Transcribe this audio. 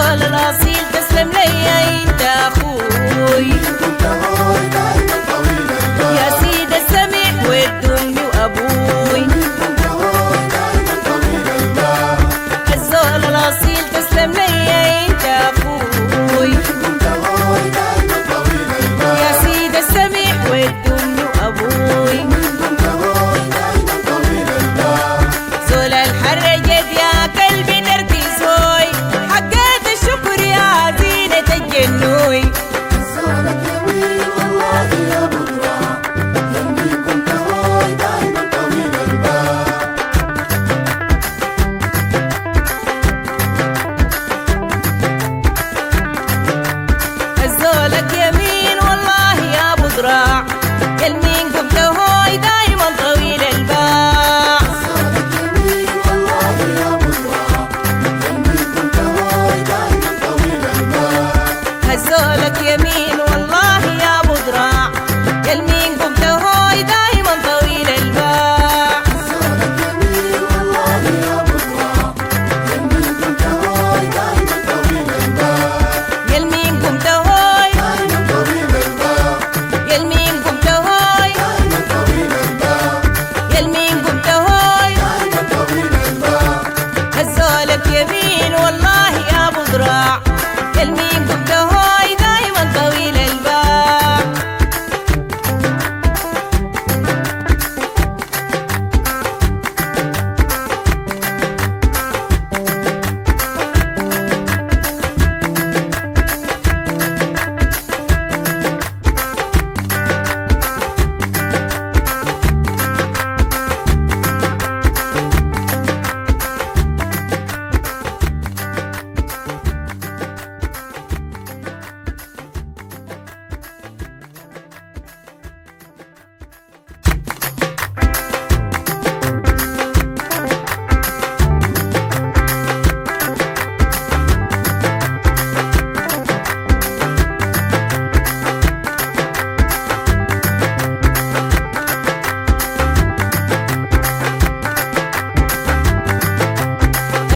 الزول الاصيل تسلم لي انت اخوي يا سيد السميع ود امي وابوي الزول الاصيل تسلم لي انت اخوي يا سيد السميع ود امي وابوي زول الحرجت يا قلبي نركزوي حقات الشكر يا زينة الجنوي زولك يمين والله يا بدرة جنبي كنت هوي دايما طويل البال الزولك يمين والله يا ابو ذراع يلمين قمت هوي دايما طويل الباع زولك يمين والله يا بدرة جنبي كنت هوي دايما طويل البال الزولك يمين والله يا ابو ذراع يلمين قمت هوي دايما طويل الباع زولك يمين والله يا بدرة جنبي كنت هوي دايما طويل البال يلمين قمت هوي دايما طويل البال يلمين قمت هوي دايما طويل البال يلمين قمت هوي دايما طويل البال الزولك يمين والله يا ابو ذراع يلمين قمت هوي